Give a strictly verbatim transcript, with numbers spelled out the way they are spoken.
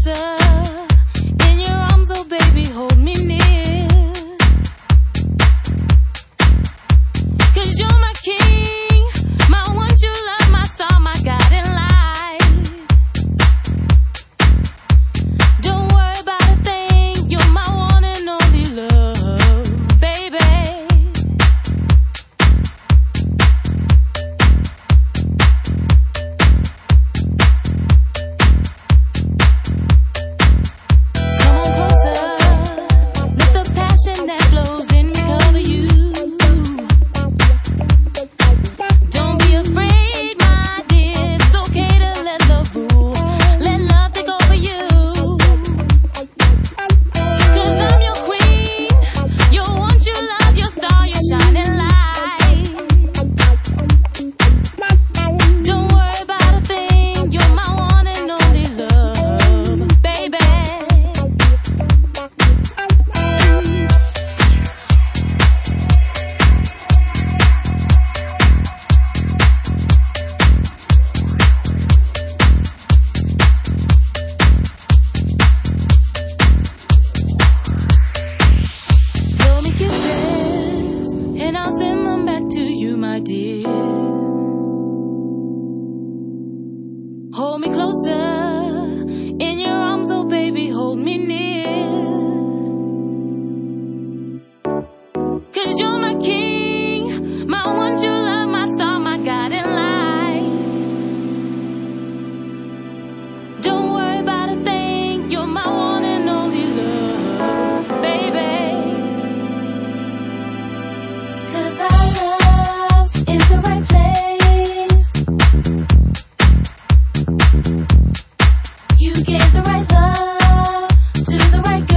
closer. In your arms, oh baby, hold me near. 'Cause you're my king, my one true love, my star, my guiding light. Don't worry about a thing, you're my one and only love, baby. Hold me closer, in your arms, oh baby, hold me near. 'Cause you're my king, my one true love, my star, my guiding light. Don't worry about a thing, you're my one and only love, baby. 'Cause our love is the right place. You gave the right love to the right girl.